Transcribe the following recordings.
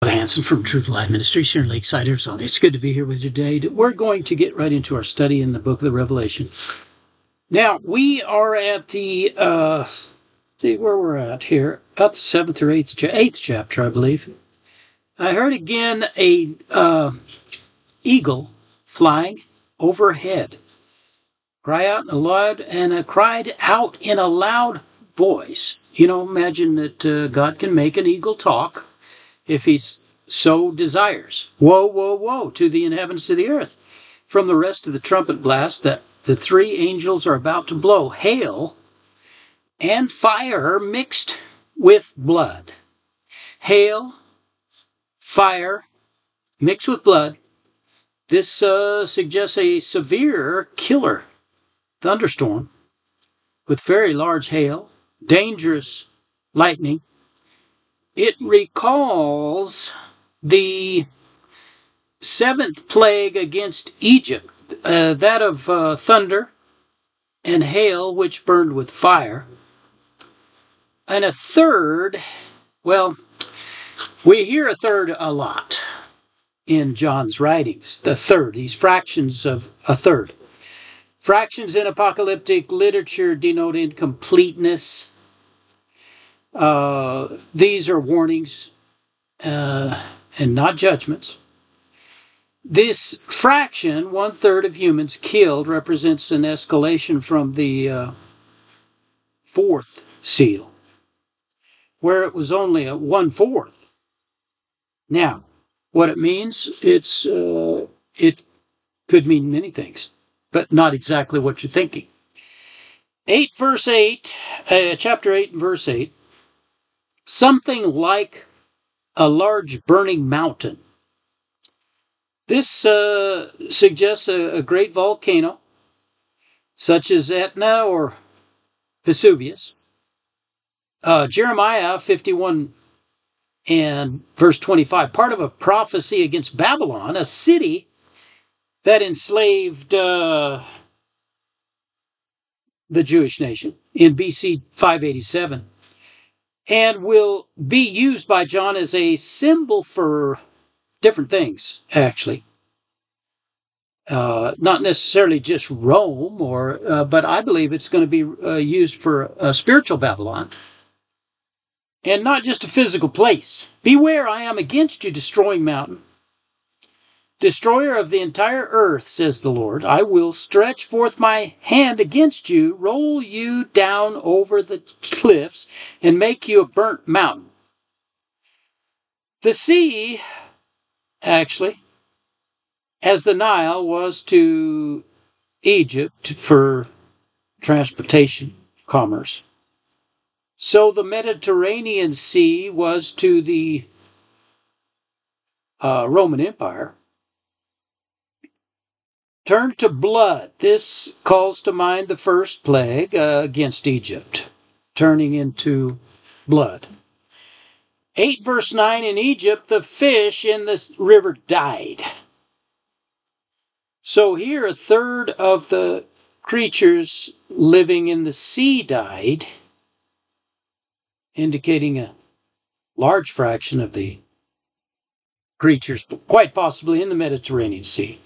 Bud Hanson from Truth Live Ministries here in Lakeside, Arizona. It's good to be here with you today. We're going to get right into our study in the book of the Revelation. Now, we are at the, see where we're at here, about the 7th or 8th chapter, I believe. I heard again a eagle flying overhead. Cried out in a loud voice. You know, imagine that God can make an eagle talk if he so desires. Woe, woe, woe to the inhabitants of the earth. From the rest of the trumpet blast that the three angels are about to blow, hail and fire mixed with blood. Hail, fire mixed with blood. This suggests a severe killer thunderstorm with very large hail, dangerous lightning. It recalls the 7th plague against Egypt, that of thunder and hail, which burned with fire. And a third, well, we hear a third a lot in John's writings. The third, these fractions of a third. Fractions in apocalyptic literature denote incompleteness. These are warnings and not judgments. This fraction, 1/3 of humans killed, represents an escalation from the 4th seal, where it was only a 1/4. Now, what it means, it could mean many things, but not exactly what you're thinking. 8 verse 8, chapter 8 and verse 8. Something like a large burning mountain. This suggests a great volcano, such as Etna or Vesuvius. Jeremiah 51 and verse 25, part of a prophecy against Babylon, a city that enslaved the Jewish nation in BC 587. And will be used by John as a symbol for different things, actually. Not necessarily just Rome, but I believe it's going to be used for spiritual Babylon. And not just a physical place. Beware, I am against you, destroying mountain. Destroyer of the entire earth, says the Lord. I will stretch forth my hand against you, roll you down over the cliffs, and make you a burnt mountain. The sea, actually, as the Nile was to Egypt for transportation, commerce, so the Mediterranean Sea was to the Roman Empire. Turned to blood. This calls to mind the first plague against Egypt, turning into blood. 8 verse 9, in Egypt, the fish in the river died. So here, 1/3 of the creatures living in the sea died, indicating a large fraction of the creatures, quite possibly in the Mediterranean Sea.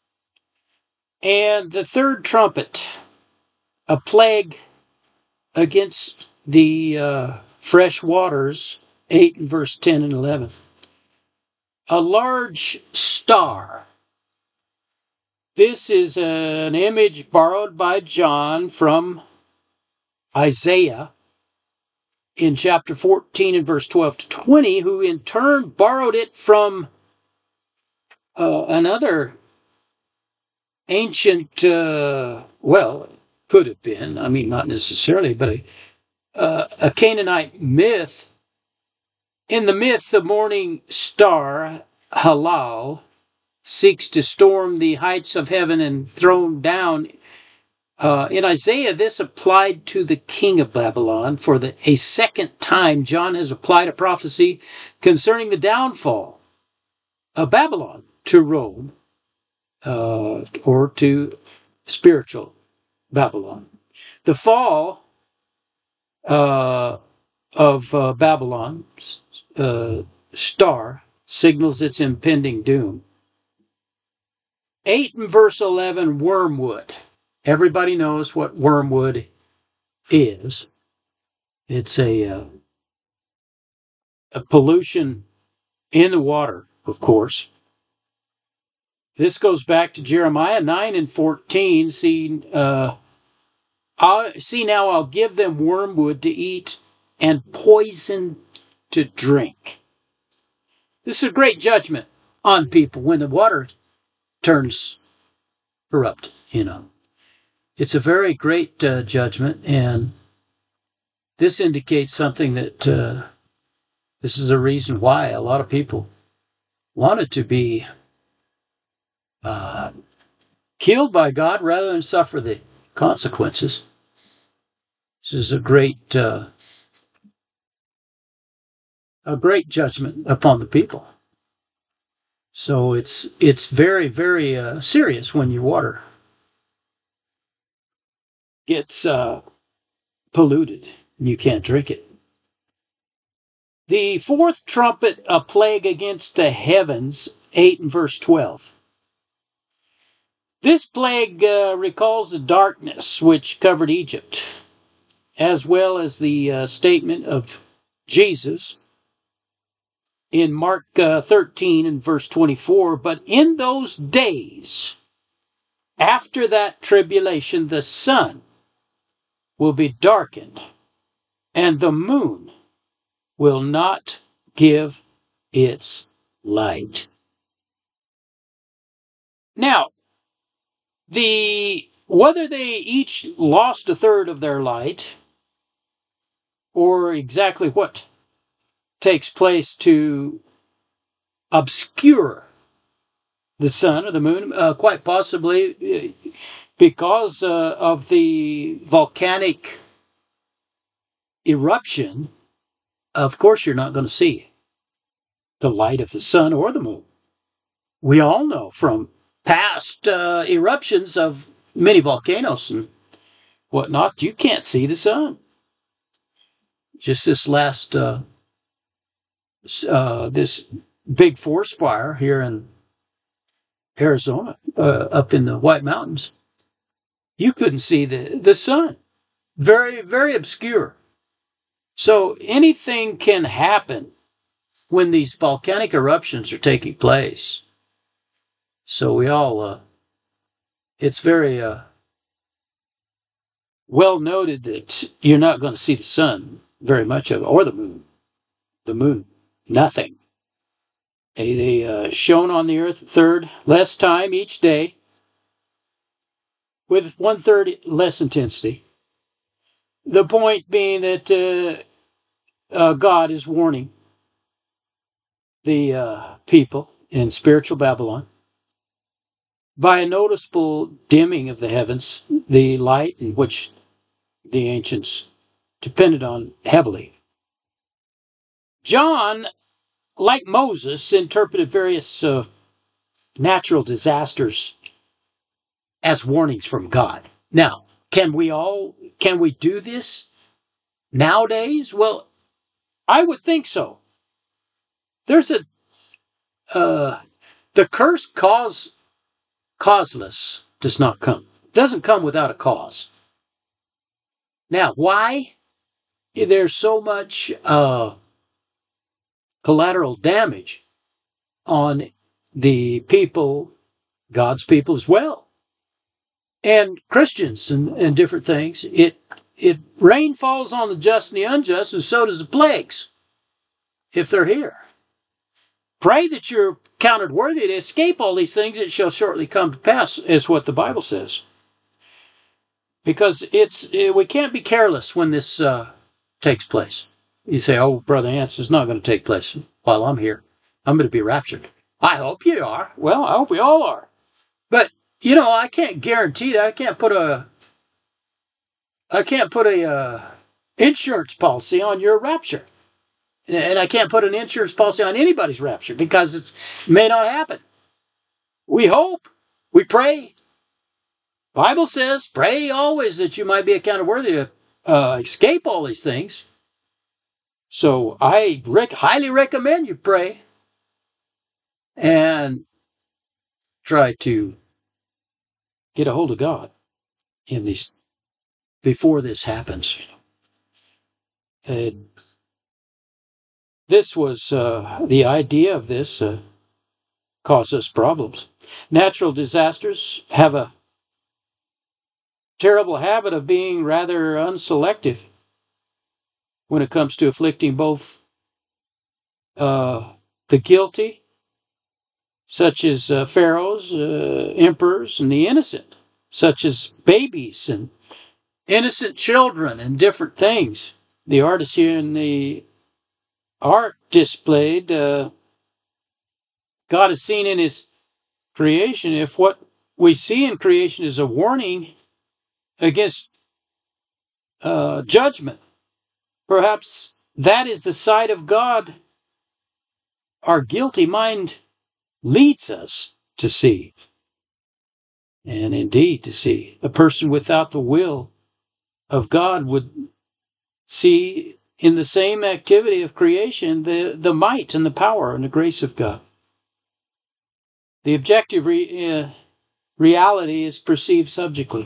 And the 3rd trumpet, a plague against the fresh waters, 8 and verse 10 and 11. A large star. This is an image borrowed by John from Isaiah in chapter 14 and verse 12 to 20, who in turn borrowed it from another ancient, could have been, I mean, not necessarily, but a Canaanite myth. In the myth, the morning star, Halal, seeks to storm the heights of heaven and thrown down. In Isaiah, this applied to the king of Babylon. For a second time, John has applied a prophecy concerning the downfall of Babylon to Rome, or to spiritual Babylon. The fall of Babylon's star signals its impending doom. 8 and verse 11, wormwood. Everybody knows what wormwood is. It's a pollution in the water, of course. This goes back to Jeremiah 9 and 14. See, I'll give them wormwood to eat and poison to drink. This is a great judgment on people when the water turns corrupt, It's a very great judgment, and this indicates something that this is a reason why a lot of people wanted to be killed by God rather than suffer the consequences. This is a great judgment upon the people. So it's very, very serious when your water gets polluted and you can't drink it. The fourth trumpet, a plague against the heavens, 8 and verse 12. This plague recalls the darkness which covered Egypt, as well as the statement of Jesus in Mark 13 and verse 24. But in those days, after that tribulation, the sun will be darkened, and the moon will not give its light. Now, whether they each lost a third of their light, or exactly what takes place to obscure the sun or the moon, quite possibly because of the volcanic eruption, of course you're not going to see the light of the sun or the moon. We all know from past eruptions of many volcanoes and whatnot, you can't see the sun. Just this last, this big forest fire here in Arizona, up in the White Mountains, you couldn't see the sun. Very, very obscure. So anything can happen when these volcanic eruptions are taking place. So we all, it's very well noted that you're not going to see the sun very much of it, or the moon. The moon, nothing. They shone on the earth a third less time each day, with 1/3 less intensity. The point being that God is warning the people in spiritual Babylon by a noticeable dimming of the heavens, the light in which the ancients depended on heavily. John, like Moses, interpreted various natural disasters as warnings from God. Now, can we do this nowadays? Well, I would think so. There's the curse causeless does not come. It doesn't come without a cause. Now, why? There's so much collateral damage on the people, God's people as well, and Christians and different things. Rain falls on the just and the unjust, and so does the plagues, if they're here. Pray that you're counted worthy to escape all these things. It shall shortly come to pass, is what the Bible says. Because we can't be careless when this takes place. You say, oh, Brother Ants, it's not going to take place while I'm here. I'm going to be raptured. I hope you are. Well, I hope we all are. But, I can't guarantee that. I can't put a insurance policy on your rapture. And I can't put an insurance policy on anybody's rapture because it may not happen. We hope. We pray. Bible says, pray always that you might be accounted worthy to escape all these things. So I highly recommend you pray. and try to get a hold of God in these before this happens. This was the idea of this caused us problems. Natural disasters have a terrible habit of being rather unselective when it comes to afflicting both the guilty, such as pharaohs, emperors, and the innocent, such as babies and innocent children and different things. The artist here in the art displayed, God is seen in his creation. If what we see in creation is a warning against judgment, perhaps that is the side of God our guilty mind leads us to see. And indeed, to see. A person without the will of God would see in the same activity of creation the might and the power and the grace of God. The objective reality is perceived subjectively.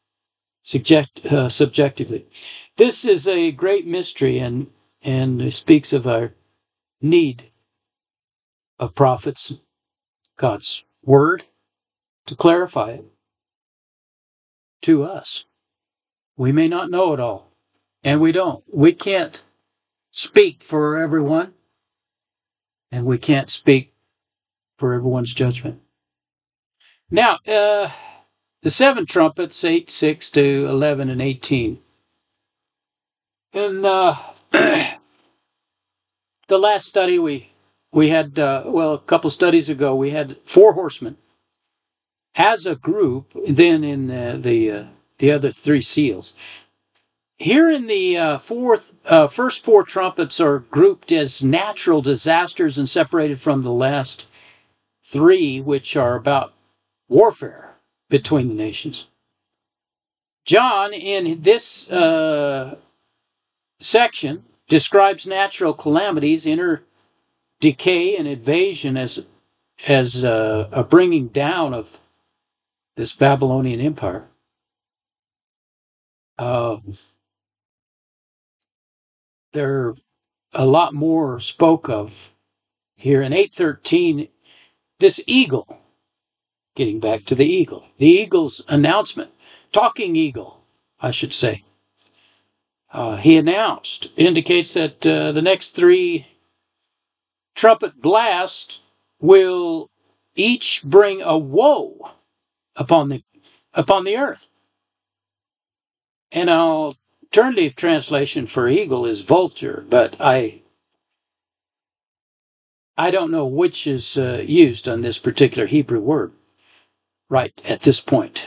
This is a great mystery, and it speaks of our need of prophets, God's word, to clarify it to us. We may not know it all, and we don't. We can't speak for everyone, and we can't speak for everyone's judgment. Now, the seven trumpets, 8, 6 to 11, and 18. In the last study we had, a couple studies ago, we had 4 horsemen as a group, then in the other 3 seals. Here in the first 4 trumpets are grouped as natural disasters and separated from the last 3, which are about warfare between the nations. John, in this section, describes natural calamities, inner decay, and invasion as a bringing down of this Babylonian Empire. There are a lot more spoke of here in 8:13. This eagle, getting back to the eagle's announcement, talking eagle, I should say. He indicates that the next 3 trumpet blasts will each bring a woe upon the earth. An alternative translation for eagle is vulture, but I don't know which is used on this particular Hebrew word right at this point,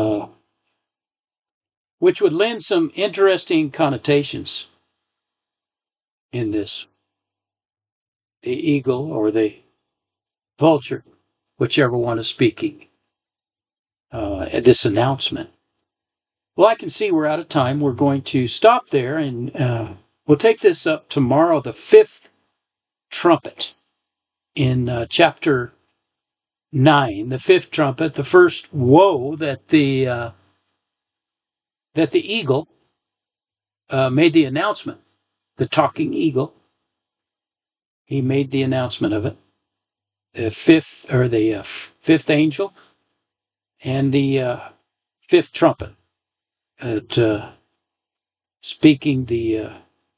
which would lend some interesting connotations in this. The eagle or the vulture, whichever one is speaking, at this announcement. Well, I can see we're out of time. We're going to stop there, and we'll take this up tomorrow, the 5th trumpet in chapter 9. The 5th trumpet, the first woe that the eagle made the announcement. The talking eagle. He made the announcement of it. The 5th angel and the 5th trumpet at speaking the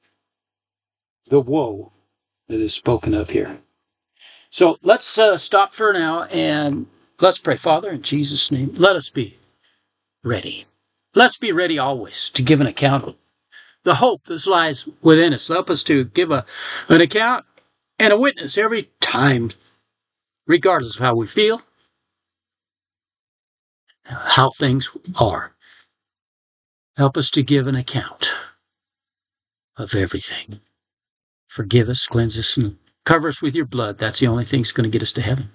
woe that is spoken of here. So let's stop for now and let's pray. Father, in Jesus' name, let us be ready. Let's be ready always to give an account of the hope that lies within us. Help us to give an account and a witness every time, regardless of how we feel, how things are. Help us to give an account of everything. Forgive us, cleanse us, and cover us with your blood. That's the only thing that's going to get us to heaven.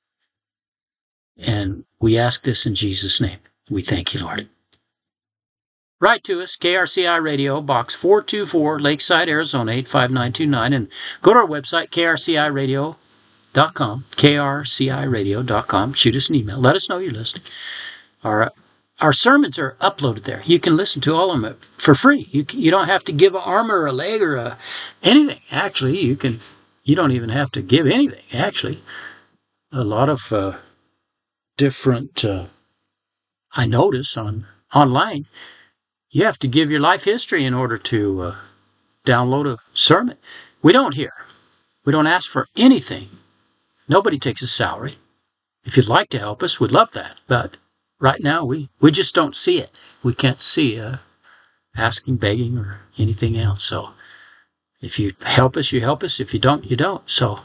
And we ask this in Jesus' name. We thank you, Lord. Write to us, KRCI Radio, Box 424, Lakeside, Arizona, 85929, and go to our website, krciradio.com. krciradio.com, krciradio.com. Shoot us an email. Let us know you're listening. Our sermons are uploaded there. You can listen to all of them for free. You don't have to give an arm or a leg or anything. Actually, you don't even have to give anything. Actually, a lot of different. I notice online, you have to give your life history in order to download a sermon. We don't here. We don't ask for anything. Nobody takes a salary. If you'd like to help us, we'd love that. But right now, we just don't see it. We can't see asking, begging, or anything else. So if you help us, you help us. If you don't, you don't. So,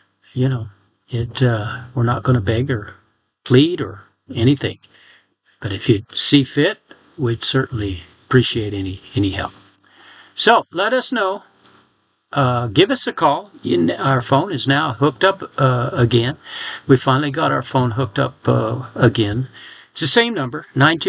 we're not going to beg or plead or anything. But if you see fit, we'd certainly appreciate any help. So let us know. Give us a call. Our phone is now hooked up again. We finally got our phone hooked up again. It's the same number,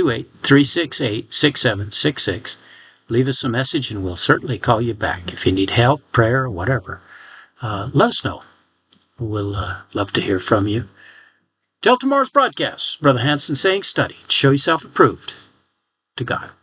928-368-6766. Leave us a message and we'll certainly call you back. If you need help, prayer, or whatever, let us know. We'll love to hear from you. Till tomorrow's broadcast, Brother Hanson saying, study to show yourself approved to God.